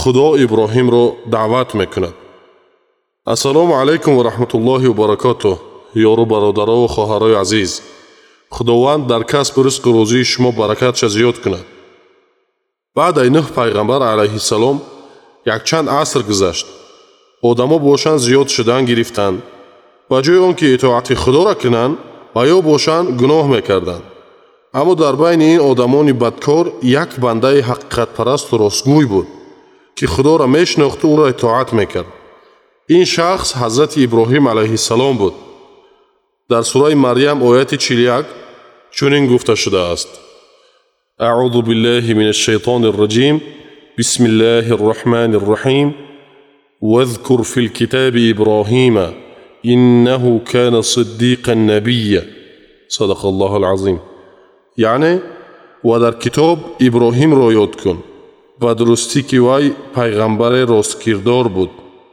خدا ابراهیم را دعوت میکند. السلام علیکم و رحمت الله و برکاته. یارو برادرها و خواهرای عزیز، خداوند در کسب رزق و روزی شما برکتش زیاد کند. بعد از نوح پیغمبر علیه السلام یک چند عصر گذشت. آدما باشند زیاد شدن گرفتند. با جای آنکه اطاعت خدا را کنند و یا باشند گناه میکردند. اما در بین این آدمان بدکار یک بنده حقیقت پرست و راستگوی بود که خدا را میشناخت و او را اطاعت میکرد. این شخص حضرت ابراهیم علیه السلام بود. در سوره مریم آیت 41 چنین گفته شده است: اعوذ بالله من الشیطان الرجیم بسم الله الرحمن الرحیم واذکر فی الكتاب ابراهیم انه کان صدیقا نبیا. صدق الله العظیم. یعنی و در کتاب ابراهیم را یاد کن و درستی که وی پیغمبر راستکردار بود.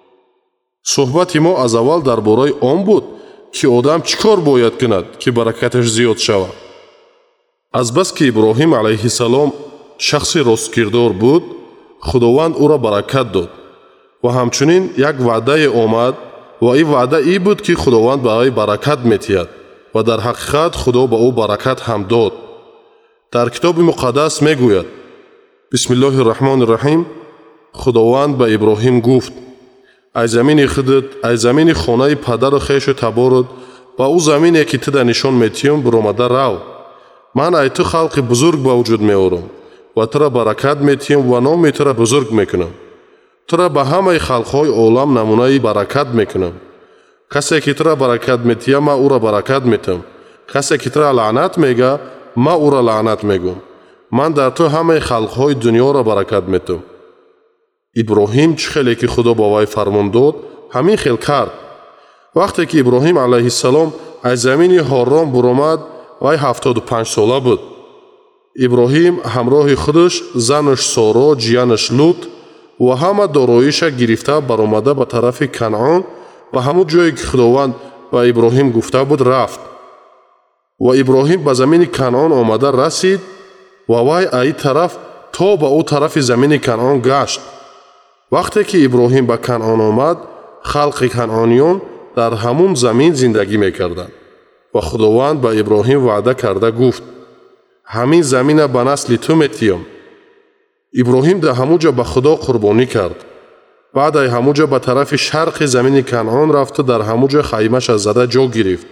صحبت ما از اول درباره آن بود که آدم چیکار باید کند که برکتش زیاد شود. از بس که ابراهیم علیه السلام شخص راستکردار بود، خداوند او را برکت داد و همچنین یک وعده آمد و این وعده ای بود که خداوند برای برکت می‌دهد و در حقیقت خدا به او برکت هم داد. در کتاب مقدس میگوید: بسم الله الرحمن الرحیم. خداوند به ابراهیم گفت: ای زمین خودت، ای زمین خانه پدر و خویش تبارد و او زمینی که تو در نشان میتیم برآمده رو. من ای تو خلق بزرگ به وجود میارم و تو را برکت میتیم و نام تو را بزرگ میکنم. تو را به همه خلقهای عالم نمونه برکت میکنم. کسی که تو را برکت میتیم من او را برکت میتم. کسی که تو را لعنت میگه من او را لعنت میگم. من در تو همه خلقهای دنیا را برکت میتم. ابراهیم چه خیلی که خدا با وی فرمان داد همین خیل کرد. وقتی که ابراهیم علیه السلام از زمین حرام برآمد وی 75 ساله بود. ابراهیم همراه خودش، زنش سارا، جیانش لوط و همه داراییش گرفته برآمده به طرف کنعان و همون جایی که خداوند به ابراهیم گفته بود رفت. و ابراهیم به زمین کنعان آمده رسید و وی ای طرف تا به او طرف زمین کنعان گشت. وقتی که ابراهیم به کنعان آمد، خلق کنعانیان در همون زمین زندگی میکردند و خداوند به ابراهیم وعده کرده گفت: همین زمین به نسل تو میتیم. ابراهیم در همونجا به خدا قربانی کرد. بعد از همونجا به طرف شرق زمین کنعان رفت و در همونجا خیمه‌اش از زده جا گرفت.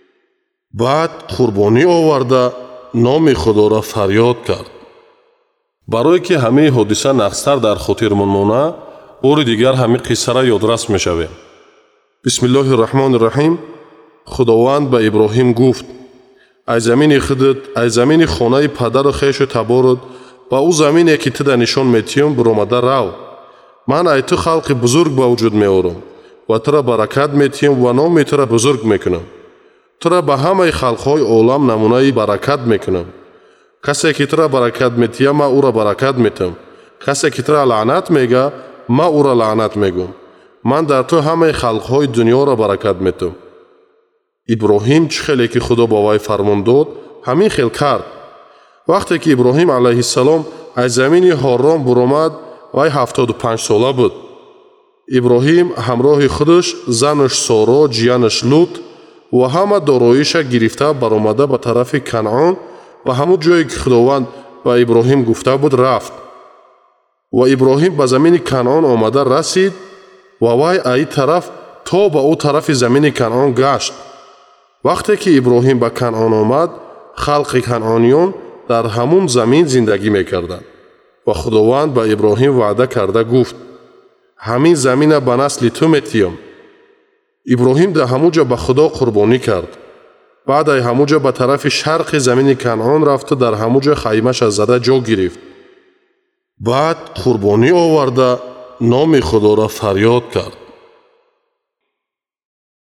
بعد قربانی آورده نام خدا را فریاد کرد. برای که همه حادثه نقصتر در خاطرمان مانه، بار دیگر همه قصه را یادرس میشویم. بسم الله الرحمن الرحیم. خداوند به ابراهیم گفت: ای زمین خودت، ای زمین خانه پدر و خویش تبارد و او زمینی که تو در نشان میتیم برآمده رو. من ای تو خلق بزرگ به وجود میارم و تو را برکت میتیم و نام تو را بزرگ میکنم. تو را به همه خلقهای عالم نمونه برکت میکنم. کسی که تو را برکت میتیم من او را برکت میتم. کسی که تو را لعنت میگه من او را لعنت میگم. من در تو همه خلقهای دنیا را برکت میتم. ابراهیم چه خیلی که خدا با وی فرمان داد همین خیل کرد. وقتی که ابراهیم علیه السلام از زمین حرام برآمد وی 75 ساله بود. ابراهیم همراه خودش، زنش سارا، جیانش لوط و همه داراییش گرفته برآمده به طرف کنعان و همون جایی که خداوند به ابراهیم گفته بود رفت. و ابراهیم به زمین کنعان آمده رسید و وی ای طرف تا به او طرف زمین کنعان گشت. وقتی که ابراهیم به کنعان آمد، خلق کنعانیان در همون زمین زندگی میکردند و خداوند به ابراهیم وعده کرده گفت: همین زمین به نسل تو میتیم. ابراهیم در همونجا به خدا قربانی کرد. بعد از همونجا به طرف شرق زمین کنعان رفت و در همونجا خیمه‌اش از زده جا گرفت. بعد قربانی آورده نام خدا را فریاد کرد.